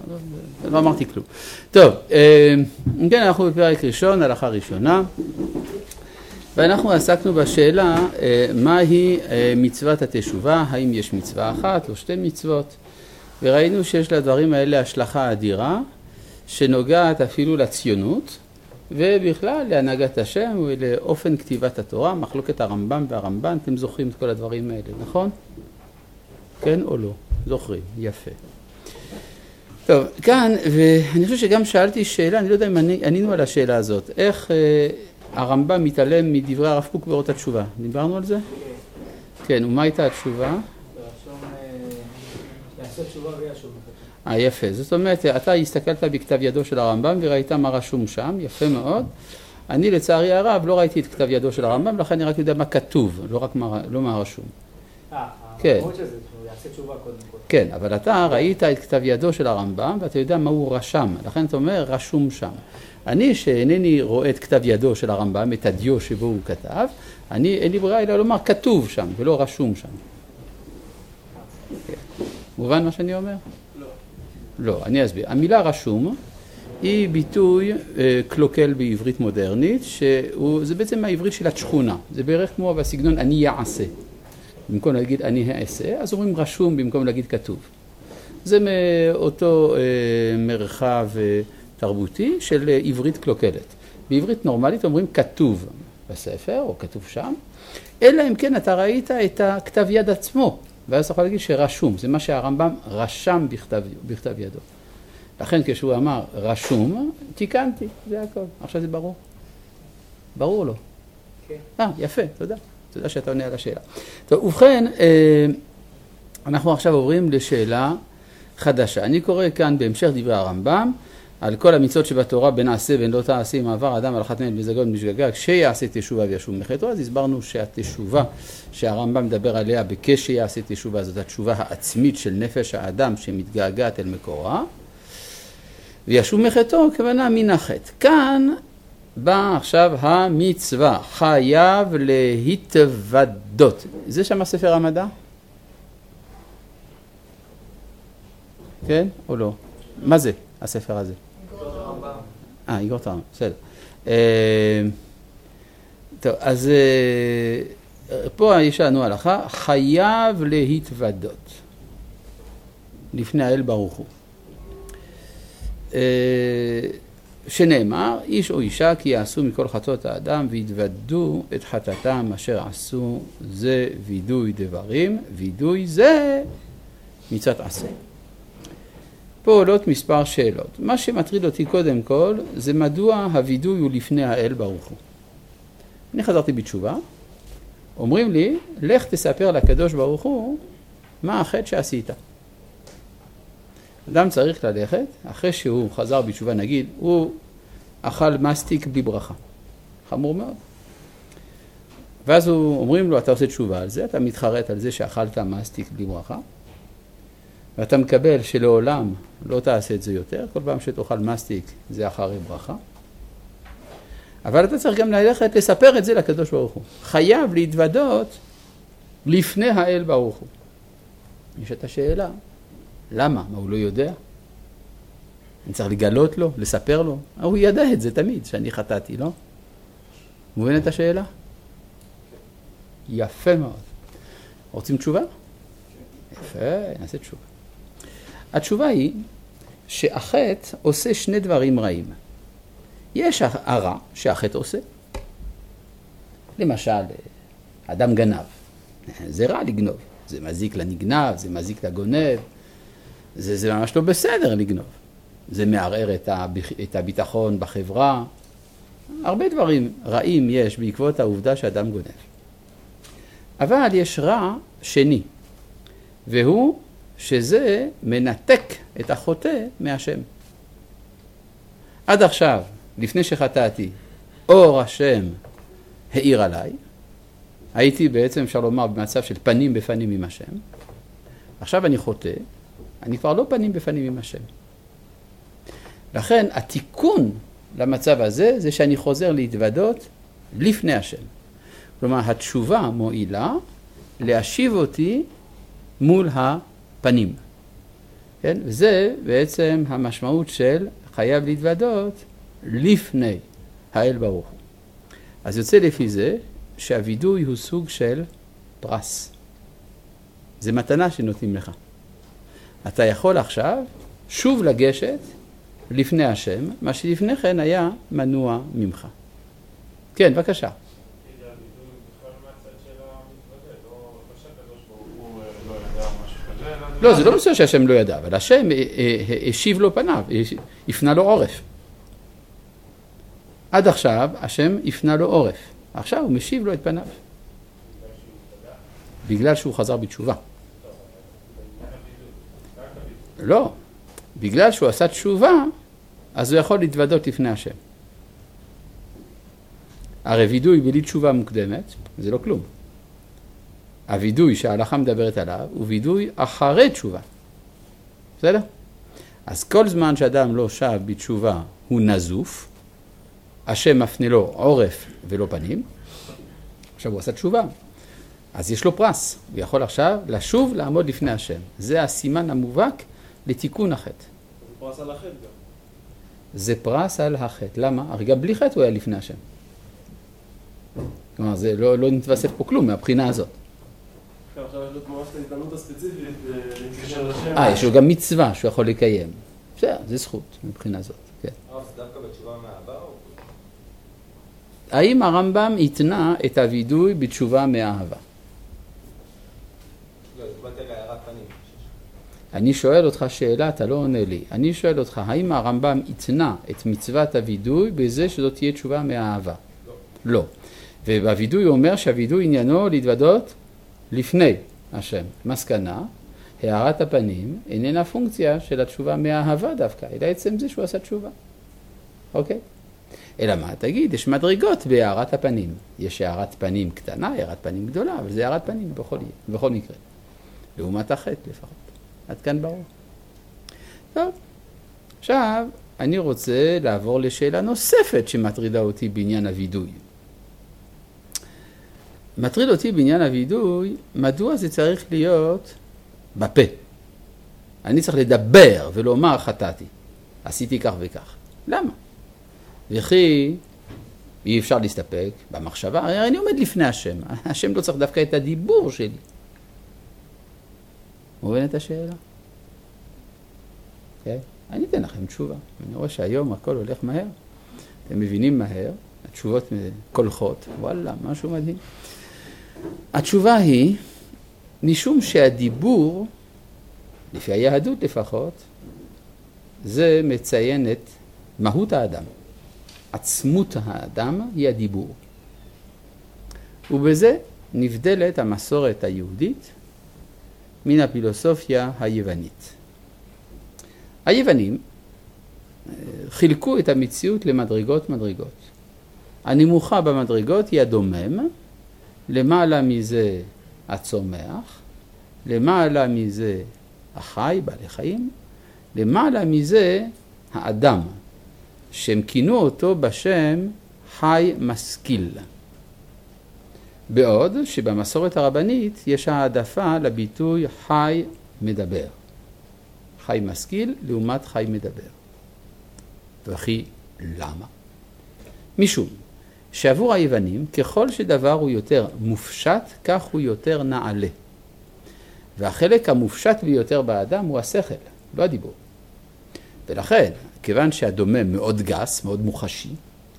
לא אמרתי כלום. טוב, אם כן, אנחנו בפרק ראשון, הלכה ראשונה, ואנחנו עסקנו בשאלה מהי מצוות התשובה, האם יש מצווה אחת או שתי מצוות, וראינו שיש לדברים האלה השלכה אדירה, שנוגעת אפילו לציונות, ובכלל להנהגת השם ולאופן כתיבת התורה, מחלוקת הרמב"ם והרמב"ן, אתם זוכרים את כל הדברים האלה, נכון? כן או לא? זוכרים, יפה. טוב, כאן, ואני חושב שגם שאלתי שאלה, אני לא יודע אם ענינו על השאלה הזאת, איך הרמב"ם מתעלם מדברי הרב קוק באורות התשובה, דיברנו על זה? כן, ומה הייתה התשובה? יעשה תשובה וישוב. יפה, זאת אומרת, אתה הסתכלת בכתב ידו של הרמב"ם וראית מה רשום שם, יפה מאוד. אני לצערי הרב לא ראיתי את כתב ידו של הרמב"ם, לכן אני רק יודע מה כתוב, לא מה רשום. כן. המשמעות של זה, הוא יעשה תשובה קודם כל. כן, אבל אתה ראית את כתב ידו של הרמב"ם ואתה יודע מה הוא רשם, לכן אתה אומר רשום שם. אני שאינני רואה את כתב ידו של הרמב"ם, את הדיו שבו הוא כתב, אין לי ברירה אלא לומר כתוב שם ולא רשום שם. מובן מה שאני אומר? לא, אני אסביר. המילה רשום היא ביטוי קלוקל בעברית מודרנית, שזה בעצם העברית של השכונה. זה בערך כמו בסגנון אני יעשה. במקום להגיד אני אעשה, אז אומרים רשום במקום להגיד כתוב. זה מאותו מרחב תרבותי של עברית קלוקלת. בעברית נורמלית אומרים כתוב בספר או כתוב שם, אלא אם כן אתה ראית את הכתב יד עצמו. ואז אתה יכול להגיד שרשום, זה מה שהרמב"ם רשם בכתב ידו. לכן כשהוא אמר רשום, תיקנתי, זה הכל. עכשיו זה ברור. ברור או לא? כן. יפה, תודה. תודה שאתה עונה על השאלה. טוב, ובכן, אנחנו עכשיו עוברים לשאלה חדשה. אני קורא כאן בהמשך דברי הרמב"ם, על כל המצוות שבתורה בין עשה בין לא תעשה, אם עבר אדם על אחת מהן בזדון בשגגה, כשיעשה תשובה וישוב מחטאו, אז הסברנו שהתשובה שהרמב"ם מדבר עליה בכשיעשה תשובה, זאת התשובה העצמית של נפש האדם שמתגעגעת אל מקורה, וישוב מחטאו כוונה מן החטא. כאן בא עכשיו המצווה, חייב להתוודות. זה שם הספר המדע? כן או לא? מה זה הספר הזה? איגרות הרמב"ם, בסדר. טוב, אז פה יש לנו הלכה, חייב להתוודות לפני האל ברוך הוא. שנאמר, איש או אישה כי יעשו מכל חטאות האדם ויתוודו את חטאתם אשר עשו, זה וידוי דברים, וידוי זה מצוות עשה. פה עולות מספר שאלות. מה שמטריד אותי קודם כל, זה מדוע הוידוי הוא לפני האל ברוך הוא. אני חזרתי בתשובה, אומרים לי, לך תספר לקדוש ברוך הוא מה החטא שעשית. אדם צריך ללכת, אחרי שהוא חזר בתשובה, נגיד, הוא אכל מסטיק בלי ברכה. חמור מאוד. ואז אומרים לו, אתה עושה תשובה על זה, אתה מתחרט על זה שאכלת מסטיק בלי ברכה, ואתה מקבל שלעולם לא תעשה את זה יותר, כל פעם שתאכל מסטיק זה אחרי ברכה. אבל אתה צריך גם ללכת לספר את זה לקדוש ברוך הוא. חייב להתוודות לפני האל ברוך הוא. יש את השאלה, למה? מה הוא לא יודע? אני צריך לגלות לו, לספר לו. הוא ידע את זה תמיד, שאני חטאתי, לא? מובן את השאלה? יפה מאוד. רוצים תשובה? יפה, נעשה תשובה. התשובה היא שהחטא עושה שני דברים רעים. יש הרע שהחטא עושה. למשל, אדם גנב. זה רע לגנוב. זה מזיק לנגנב, זה מזיק לגונב. זה ממש לא בסדר לגנוב. זה מערער את הביטחון בחברה. הרבה דברים רעים יש בעקבות העובדה שאדם גונב. אבל יש רע שני, והוא שזה מנתק את החוטא מהשם. עד עכשיו, לפני שחטאתי, אור השם העיר עליי, הייתי בעצם, אפשר לומר, במצב של פנים בפנים עם השם. עכשיו אני חוטא, אני כבר לא פנים בפנים עם השם. לכן התיקון למצב הזה, זה שאני חוזר להתוודות לפני השם. כלומר, התשובה מועילה להשיב אותי מול הפנים. כן? וזה בעצם המשמעות של חייב להתוודות לפני האל ברוך הוא. אז יוצא לפי זה שהווידוי הוא סוג של פרס. זה מתנה שנותנים לך. אתה יכול עכשיו שוב לגשת לפני השם, מה שלפני כן היה מנוע ממך. כן, בבקשה. לא, זה לא נושא שהשם לא ידע, אבל השם השיב לו פניו, הפנה לו עורף. עד עכשיו השם הפנה לו עורף, עכשיו הוא משיב לו את פניו. בגלל שהוא חזר בתשובה. לא, בגלל שהוא עשה תשובה, אז הוא יכול להתוודות לפני השם. הרי וידוי בלי תשובה מוקדמת, זה לא כלום. הוידוי שההלכה מדברת עליו הוא וידוי אחרי תשובה. בסדר? אז כל זמן שאדם לא שב בתשובה הוא נזוף, השם מפנה לו עורף ולא פנים, עכשיו הוא עשה תשובה. אז יש לו פרס, הוא יכול עכשיו לשוב לעמוד לפני השם. זה הסימן המובהק לתיקון החטא. זה פרס על החטא גם. זה פרס על החטא. למה? הרי גם בלי חטא הוא היה לפני השם. כלומר, זה לא נתווסף פה כלום מהבחינה הזאת. עכשיו יש לו ממש את ההזדמנות הספציפית להתקשר לשם. יש לו גם מצווה שהוא יכול לקיים. בסדר, זה זכות מבחינה זאת. כן. זה דווקא בתשובה מהעבר? האם הרמב"ם התנה את הוידוי בתשובה מאהבה? לא, התקבלתי על הערת פנים. אני שואל אותך שאלה, אתה לא עונה לי. אני שואל אותך, האם הרמב"ם התנה את מצוות הוידוי בזה שזאת תהיה תשובה מאהבה? לא. לא. ובוידוי הוא אומר שהוידוי עניינו להתוודות לפני השם. מסקנה, הערת הפנים איננה פונקציה של התשובה מאהבה דווקא, אלא עצם זה שהוא עשה תשובה. אוקיי? אלא מה? תגיד, יש מדרגות בהערת הפנים. יש הערת פנים קטנה, הערת פנים גדולה, אבל זה הערת פנים בכל מקרה. לעומת החטא לפחות. עד כאן ברור. טוב, עכשיו אני רוצה לעבור לשאלה נוספת שמטרידה אותי בעניין הוידוי. מטריד אותי בעניין הוידוי, מדוע זה צריך להיות בפה? אני צריך לדבר ולומר חטאתי. עשיתי כך וכך. למה? וכי אי אפשר להסתפק במחשבה, הרי אני עומד לפני השם. השם לא צריך דווקא את הדיבור שלי. מובן את השאלה? Okay. אני אתן לכם תשובה. אני רואה שהיום הכל הולך מהר. אתם מבינים מהר, התשובות קולחות. וואלה, משהו מדהים. התשובה היא, משום שהדיבור, לפי היהדות לפחות, זה מציין את מהות האדם. עצמות האדם היא הדיבור. ובזה נבדלת המסורת היהודית מן הפילוסופיה היוונית. היוונים חילקו את המציאות למדרגות. הנמוכה במדרגות היא הדומם, למעלה מזה הצומח, למעלה מזה החי, בעלי חיים, למעלה מזה האדם, שהם כינו אותו בשם חי משכיל. בעוד שבמסורת הרבנית יש העדפה לביטוי חי מדבר. חי משכיל לעומת חי מדבר. וכי למה? משום שעבור היוונים ככל שדבר הוא יותר מופשט, כך הוא יותר נעלה. והחלק המופשט ביותר באדם הוא השכל, לא הדיבור. ולכן, כיוון שהדומם מאוד גס, מאוד מוחשי,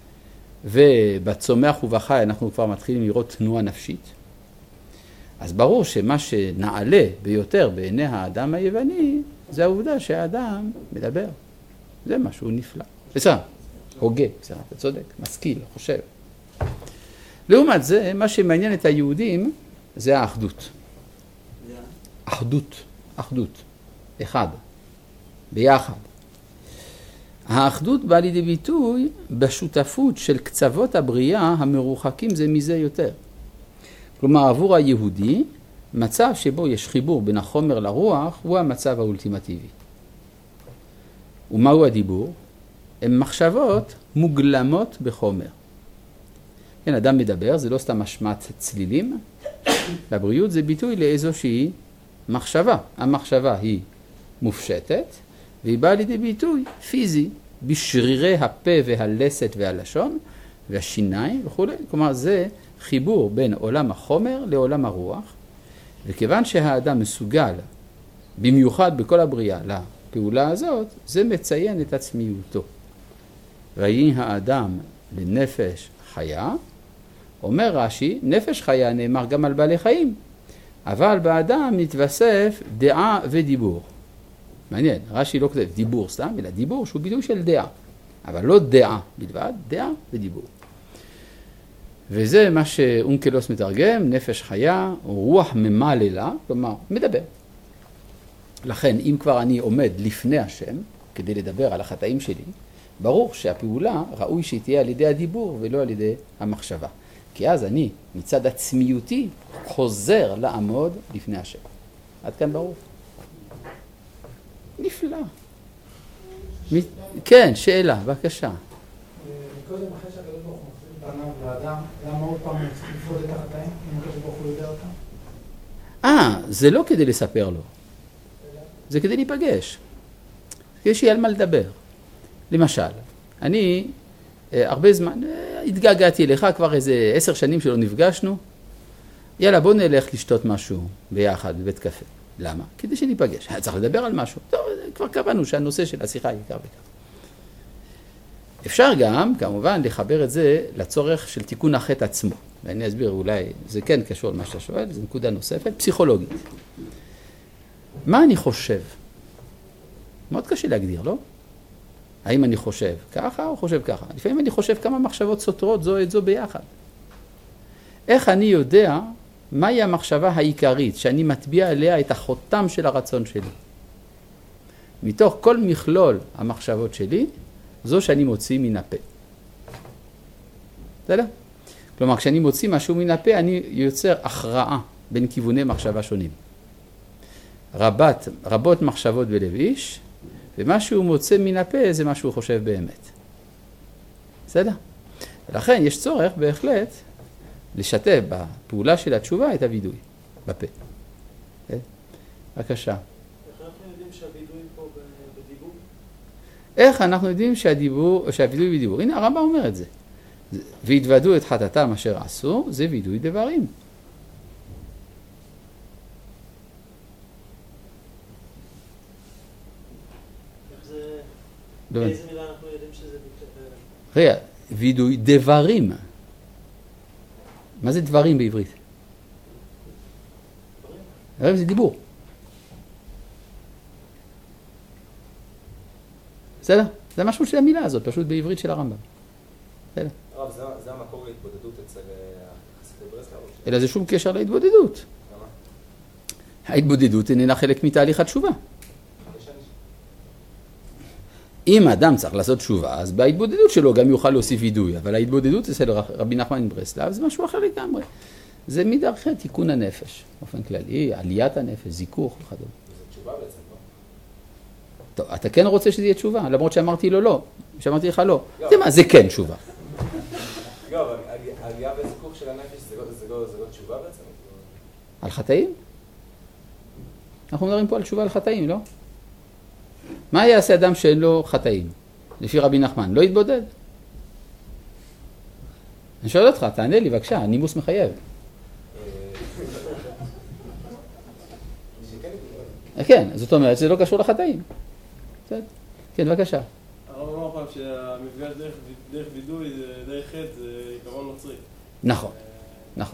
ובצומח ובחי אנחנו כבר מתחילים לראות תנועה נפשית, אז ברור שמה שנעלה ביותר בעיני האדם היווני, זה העובדה שהאדם מדבר. זה משהו נפלא. בסדר, הוגה, בסדר, אתה צודק, משכיל, חושב. לעומת זה, מה שמעניין את היהודים זה האחדות. אחדות. אחד. ביחד. האחדות באה לידי ביטוי בשותפות של קצוות הבריאה המרוחקים זה מזה יותר. כלומר, עבור היהודי, מצב שבו יש חיבור בין החומר לרוח הוא המצב האולטימטיבי. ומהו הדיבור? הן מחשבות מוגלמות בחומר. כן, אדם מדבר, זה לא סתם השמעת צלילים. בבריאות זה ביטוי לאיזושהי מחשבה. המחשבה היא מופשטת, והיא באה לידי ביטוי פיזי, בשרירי הפה והלסת והלשון, והשיניים וכו'. כלומר, זה חיבור בין עולם החומר לעולם הרוח, וכיוון שהאדם מסוגל, במיוחד בכל הבריאה, לפעולה הזאת, זה מציין את עצמיותו. ויהי האדם לנפש חיה, אומר רש"י, נפש חיה נאמר גם על בעלי חיים, אבל באדם נתווסף דעה ודיבור. מעניין, רש"י לא כותב דיבור סתם, אלא דיבור שהוא ביטוי של דעה, אבל לא דעה בלבד, דעה ודיבור. וזה מה שאונקלוס מתרגם, נפש חיה, רוח ממללה, כלומר, מדבר. לכן, אם כבר אני עומד לפני השם, כדי לדבר על החטאים שלי, ברור שהפעולה ראוי שהיא תהיה על ידי הדיבור ולא על ידי המחשבה. כי אז אני, מצד עצמיותי, חוזר לעמוד לפני השם. עד כאן ברור? נפלא. כן, שאלה, בבקשה. קודם אחרי שהקדוש ברוך הוא מחזיר בניו לאדם, למה עוד פעם צריך לפעול את החטאים? אם הקדוש ברוך הוא יודע אותם? זה לא כדי לספר לו. זה כדי להיפגש. כדי שיהיה על מה לדבר. למשל, אני הרבה זמן התגעגעתי לך, כבר איזה 10 שנים שלא נפגשנו. יאללה, בוא נלך לשתות משהו ביחד בבית קפה. למה? כדי שניפגש. צריך לדבר על משהו. טוב, כבר קבענו שהנושא של השיחה יקר וכך. אפשר גם, כמובן, לחבר את זה לצורך של תיקון החטא עצמו. ואני אסביר, אולי זה כן קשור למה שאתה שואל, זו נקודה נוספת, פסיכולוגית. מה אני חושב? מאוד קשה להגדיר, לא? האם אני חושב ככה או חושב ככה? לפעמים אני חושב כמה מחשבות סותרות זו את זו ביחד. איך אני יודע מהי המחשבה העיקרית שאני מטביע עליה את החותם של הרצון שלי? מתוך כל מכלול המחשבות שלי, זו שאני מוציא מן הפה. בסדר? כלומר, כשאני מוציא משהו מן הפה, אני יוצר הכרעה בין כיווני מחשבה שונים. רבות מחשבות בלב איש, ומה שהוא מוצא מן הפה זה מה שהוא חושב באמת. בסדר? ולכן יש צורך בהחלט לשתף בפעולה של התשובה את הוידוי, בפה. בבקשה. איך אנחנו יודעים שהוידוי פה בדיבור? איך אנחנו יודעים שהוידוי בדיבור? הנה הרמב"ם אומר את זה. והתוודו את חטאתם אשר עשו, זה וידוי דברים. באיזה מילה אנחנו יודעים שזה רגע, וידוי דברים. מה זה דברים בעברית? דברים זה דיבור. בסדר? זה משהו של המילה הזאת, פשוט בעברית של הרמב"ם. בסדר? הרב, זה המקור להתבודדות אצל חסידי ברסלב? אלא זה שום קשר להתבודדות. למה? ההתבודדות איננה חלק מתהליך התשובה. אם האדם צריך לעשות תשובה, אז בהתבודדות שלו גם יוכל להוסיף וידוי, אבל ההתבודדות אצל רבי נחמן מברסלב זה משהו אחר לגמרי. זה מדרכי תיקון הנפש, באופן כללי, עליית הנפש, זיכוך וכדומה. זה תשובה בעצם, לא? טוב, אתה כן רוצה שזה יהיה תשובה, למרות שאמרתי לו לא, שאמרתי לך לא. זה מה, זה כן תשובה. לא, אבל עלייה וזיכוך של הנפש זה לא תשובה בעצם? על חטאים? אנחנו מדברים פה על תשובה על חטאים, לא? מה יעשה אדם שאין לו חטאים? לפי רבי נחמן, לא יתבודד? אני שואל אותך, תענה לי בבקשה, הנימוס מחייב. כן, זאת אומרת, זה לא קשור לחטאים. כן, בבקשה. הרב אמר פעם שהמפגש דרך וידוי, דרך חטא, זה עיקרון נוצרי. נכון, נכון.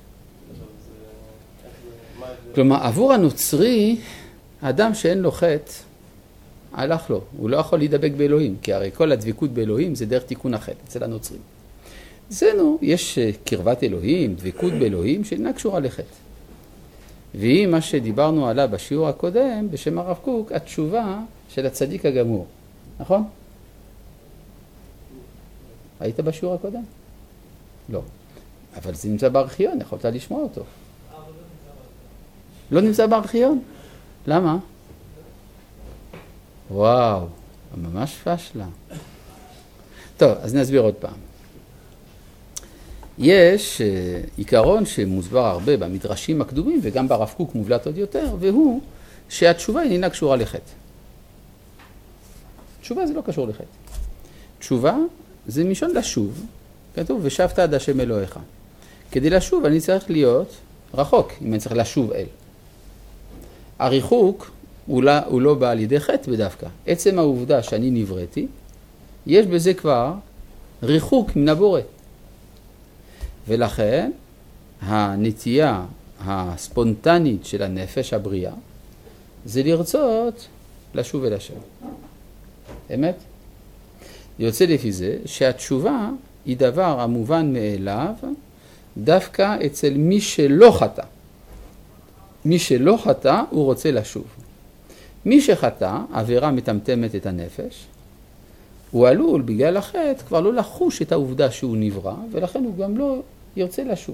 כלומר, עבור הנוצרי, האדם שאין לו חטא, הלך לו, הוא לא יכול להידבק באלוהים, כי הרי כל הדבקות באלוהים זה דרך תיקון החטא, אצל הנוצרים. אצלנו יש קרבת אלוהים, דבקות באלוהים, שאינה קשורה לחטא. והיא מה שדיברנו עליו בשיעור הקודם, בשם הרב קוק, התשובה של הצדיק הגמור. נכון? היית בשיעור הקודם? לא. אבל זה נמצא בארכיון, יכולת לשמוע אותו. לא נמצא בארכיון? למה? וואו, ממש פשלה. טוב, אז נסביר עוד פעם. יש עיקרון שמוסבר הרבה במדרשים הקדומים, וגם ברב קוק מובלט עוד יותר, והוא שהתשובה איננה קשורה לחטא. תשובה זה לא קשור לחטא. תשובה זה מלשון לשוב. כתוב, ושבת עד השם אלוהיך. כדי לשוב אני צריך להיות רחוק, אם אני צריך לשוב אל. הריחוק הוא לא בא על ידי חטא בדווקא. עצם העובדה שאני נבראתי, יש בזה כבר ריחוק מן הבורא. ולכן הנטייה הספונטנית של הנפש הבריאה זה לרצות לשוב אל השם. אמת? יוצא לפי זה שהתשובה היא דבר המובן מאליו דווקא אצל מי שלא חטא. מי שלא חטא הוא רוצה לשוב. מי שחטא, עבירה מטמטמת את הנפש, הוא עלול בגלל החטא כבר לא לחוש את העובדה שהוא נברא, ולכן הוא גם לא ירצה לשוב.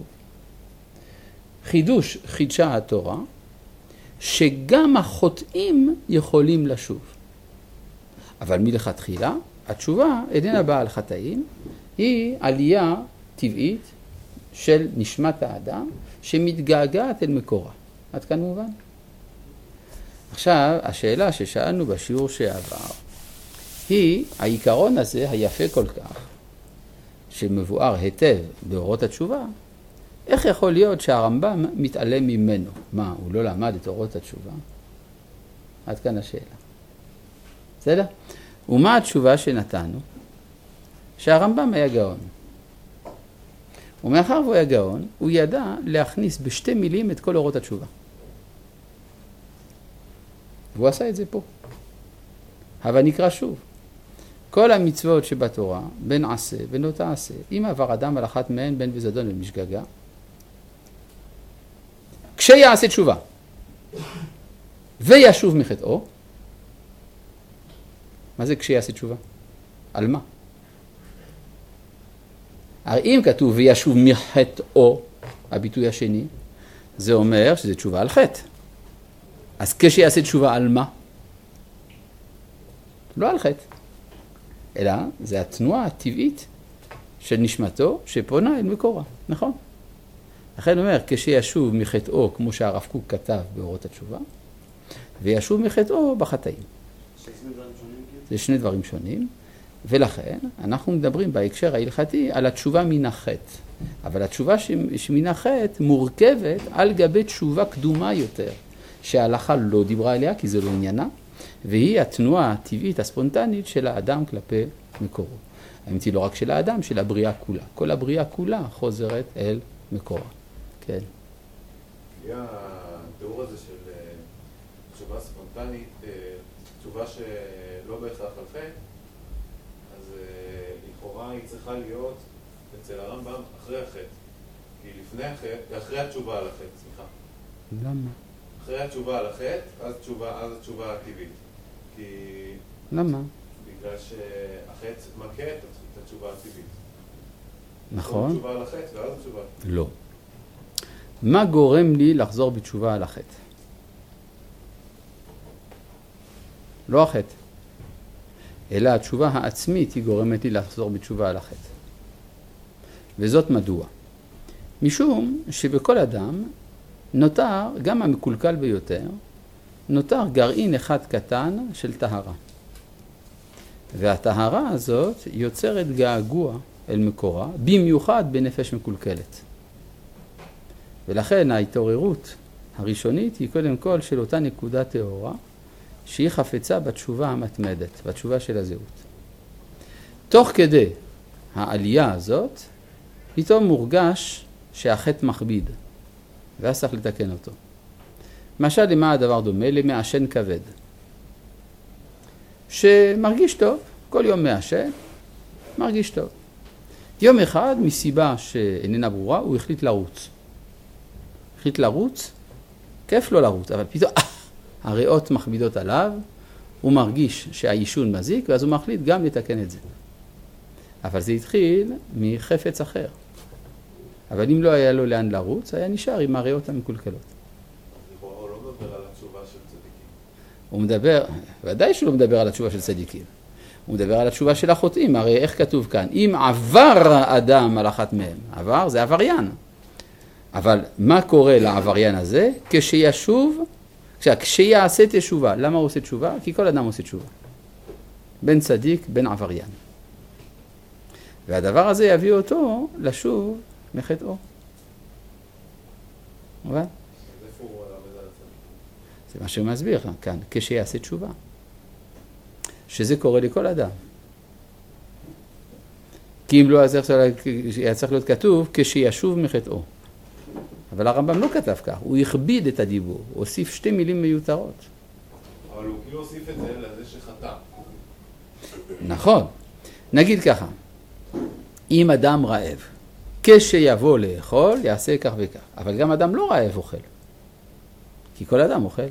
חידשה התורה, שגם החוטאים יכולים לשוב. אבל מלכתחילה, התשובה איננה באה על חטאים, היא עלייה טבעית של נשמת האדם, שמתגעגעת אל מקורה. עד כאן מובן? עכשיו, השאלה ששאלנו בשיעור שעבר, היא העיקרון הזה היפה כל כך, שמבואר היטב באורות התשובה, איך יכול להיות שהרמב"ם מתעלם ממנו? מה, הוא לא למד את אורות התשובה? עד כאן השאלה. בסדר? ומה התשובה שנתנו? שהרמב"ם היה גאון. ומאחר והוא היה גאון, הוא ידע להכניס בשתי מילים את כל אורות התשובה. והוא עשה את זה פה. אבל נקרא שוב. כל המצוות שבתורה, בין עשה, בין לא תעשה, אם עבר אדם על אחת מהן, בין בזדון ובשגגה, כשיעשה תשובה וישוב מחטאו, מה זה כשיעשה תשובה? על מה? הרי אם כתוב וישוב מחטאו, הביטוי השני, זה אומר שזה תשובה על חטא. אז כשיעשה תשובה על מה? לא על חטא, אלא זה התנועה הטבעית של נשמתו שפונה אל מקורה, נכון? לכן אומר, כשישוב מחטאו, כמו שהרב קוק כתב באורות התשובה, וישוב מחטאו בחטאים. זה שני דברים שונים, ולכן אנחנו מדברים בהקשר ההלכתי על התשובה מן החטא. אבל התשובה שמן החטא מורכבת על גבי תשובה קדומה יותר, שההלכה לא דיברה עליה כי זה לא עניינה, והיא התנועה הטבעית הספונטנית של האדם כלפי מקורו. האמת היא לא רק של האדם, של הבריאה כולה. כל הבריאה כולה חוזרת אל מקורה. כן. התיאור הזה של תשובה ספונטנית, תשובה שלא בהכרח על חטא, אז לכאורה היא צריכה להיות אצל הרמב"ם אחרי החטא. כי לפני החטא, אחרי התשובה על החטא, סליחה. למה? אחרי התשובה על החטא, אז התשובה הטבעית. כי... למה? בגלל שהחטא מכה את התשובה הטבעית. נכון. התשובה על החטא ואז התשובה. לא. מה גורם לי לחזור בתשובה על החטא? לא החטא. אלא התשובה העצמית היא גורמת לי לחזור בתשובה על החטא. וזאת מדוע? משום שבכל אדם נותר, גם המקולקל ביותר, נותר גרעין אחד קטן של טהרה. והטהרה הזאת יוצרת געגוע אל מקורה, במיוחד בנפש מקולקלת. ולכן ההתעוררות הראשונית היא קודם כל של אותה נקודה טהורה, שהיא חפצה בתשובה המתמדת, בתשובה של הזהות. תוך כדי העלייה הזאת, פתאום מורגש שהחטא מכביד, ואז צריך לתקן אותו. למשל, למה הדבר דומה? למעשן כבד. שמרגיש טוב, כל יום מעשן, מרגיש טוב. יום אחד, מסיבה שאיננה ברורה, הוא החליט לרוץ. החליט לרוץ, כיף לו לרוץ, אבל פתאום הריאות מכבידות עליו, הוא מרגיש שהעישון מזיק, ואז הוא מחליט גם לתקן את זה. אבל זה התחיל מחפץ אחר. אבל אם לא היה לו לאן לרוץ, היה נשאר עם הריאות המקולקלות. הוא לא מדבר על התשובה של צדיקים. הוא מדבר, ודאי שהוא לא מדבר על התשובה של צדיקים. הוא מדבר על התשובה של החוטאים. הרי איך כתוב כאן? אם עבר אדם על אחת מהם, עבר זה עבריין. אבל מה קורה לעבריין הזה? עכשיו, כשיעשה תשובה, למה הוא עושה תשובה? כי כל אדם עושה תשובה. בין צדיק, בין עבריין. והדבר הזה יביא אותו לשוב מחטאו. מובן? איפה הוא רמז על הצדיק? זה מה שהוא מסביר כאן, כשיעשה תשובה. שזה קורה לכל אדם. כי אם לא, אז היה צריך להיות כתוב, כשישוב מחטאו. אבל הרמב"ם לא כתב כך, הוא הכביד את הדיבור, הוא הוסיף 2 מילים מיותרות. אבל הוא כאילו הוסיף את זה לזה שחטא. נכון. נגיד ככה, אם אדם רעב, כשיבוא לאכול, יעשה כך וכך. אבל גם אדם לא רעב אוכל. כי כל אדם אוכל.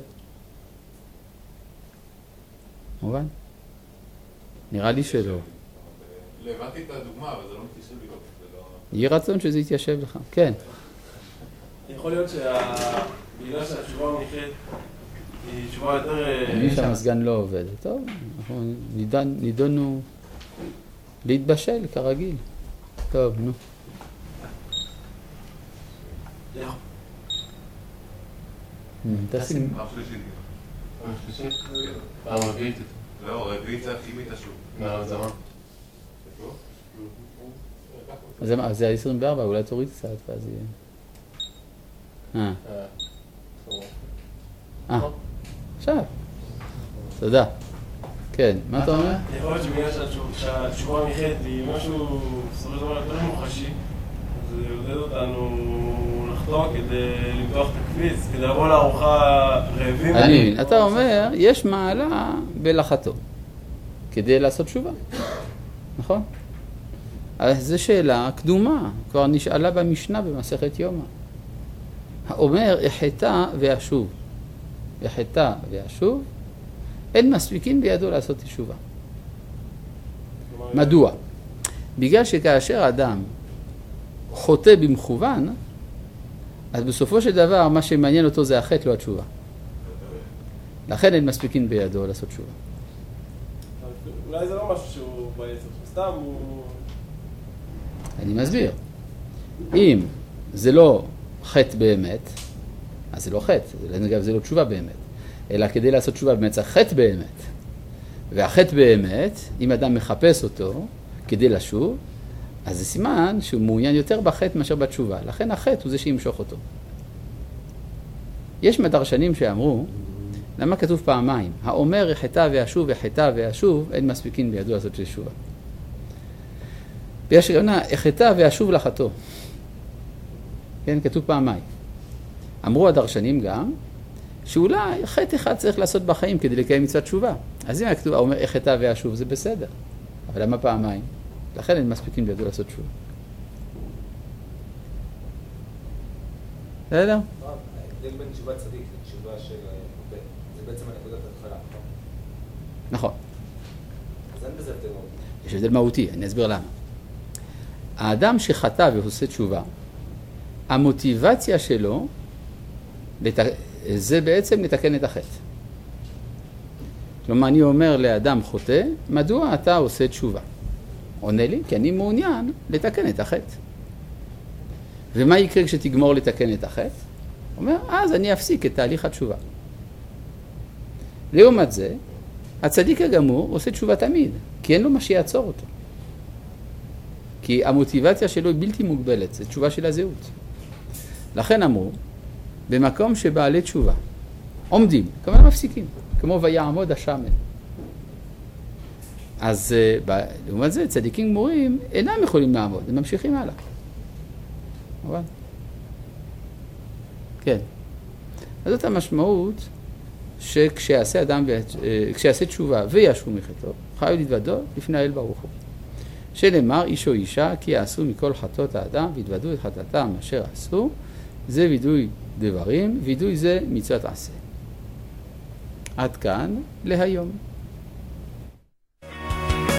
מובן? נראה לי שלא. הבנתי את הדוגמה, אבל זה לא מתיישב לי. יהיה רצון שזה יתיישב לך. כן. יכול להיות שבגלל שהתשובה מחטא היא תשובה יותר... אני שהמסגן לא עובד. טוב, אנחנו נידונו להתבשל כרגיל. טוב, נו. תשים. פעם שלישית. פעם שלישית? פעם רביעית. לא, רביעית זה הכימית השוב. זה מה? אז זה ה-24, אולי תוריד קצת, ואז יהיה... עכשיו. תודה. כן, מה אתה אומר? יכול להיות שבגלל שהתשובה מחטא היא משהו, בסופו של דבר יותר מוחשי, אז זה יעודד אותנו לחתוך כדי למתוח את הכביס, כדי לבוא לארוחה רעבים. אני מבין, אתה אומר, יש מעלה בלחתו, כדי לעשות תשובה, נכון? אז זו שאלה קדומה, כבר נשאלה במשנה במסכת יומא. האומר, החטא ואשוב. החטא ואשוב, אין מספיקים בידו לעשות תשובה. מדוע? בגלל שכאשר אדם חוטא במכוון, אז בסופו של דבר מה שמעניין אותו זה החטא, לא התשובה. לכן אין מספיקים בידו לעשות תשובה. אולי זה לא משהו שהוא בעצם, סתם הוא... אני מסביר. אם זה לא חטא באמת, אז זה לא חטא, אגב זה לא תשובה באמת, אלא כדי לעשות תשובה באמת צריך חטא באמת. והחטא באמת, אם אדם מחפש אותו כדי לשוב, אז זה סימן שהוא מעוניין יותר בחטא מאשר בתשובה. לכן החטא הוא זה שימשוך אותו. יש מדרשנים שאמרו, למה כתוב פעמיים? האומר החטא ואשוב החטא ואשוב, אין מספיקים בידו לעשות תשובה. ויש רעיונה, החטא ואשוב לחטוא. כן, כתוב פעמיים. אמרו הדרשנים גם, שאולי חטא אחד צריך לעשות בחיים כדי לקיים מצוות תשובה. אז אם הכתוב אומר החטא ואשוב, זה בסדר. אבל למה פעמיים? לכן אין מספיקים בידו לעשות תשובה. בסדר? ההבדל בין תשובה צדיק לתשובה של חוטא, זה בעצם הנקודת התחלה. נכון. אז אין בזה הבדל מהותי. יש הבדל מהותי, אני אסביר למה. האדם שחטא ועושה תשובה, המוטיבציה שלו זה בעצם לתקן את החטא. כלומר, אני אומר לאדם חוטא, מדוע אתה עושה תשובה? עונה לי, כי אני מעוניין לתקן את החטא. ומה יקרה כשתגמור לתקן את החטא? אומר, אז אני אפסיק את תהליך התשובה. לעומת זה, הצדיק הגמור עושה תשובה תמיד, כי אין לו מה שיעצור אותו. כי המוטיבציה שלו היא בלתי מוגבלת, זה תשובה של הזהות. לכן אמרו, במקום שבעלי תשובה עומדים, כמובן מפסיקים, כמו ויעמוד השמן. אז לעומת זה, צדיקים גמורים אינם יכולים לעמוד, הם ממשיכים הלאה. אבל? כן. אז זאת המשמעות שכשיעשה תשובה וישוב מחטאו, חיו להתוודו לפני האל ברוך הוא. שנאמר איש או אישה כי יעשו מכל חטאות האדם והתוודו את חטאתם אשר עשו, זה וידוי דברים, וידוי זה מצוות עשה. עד כאן להיום.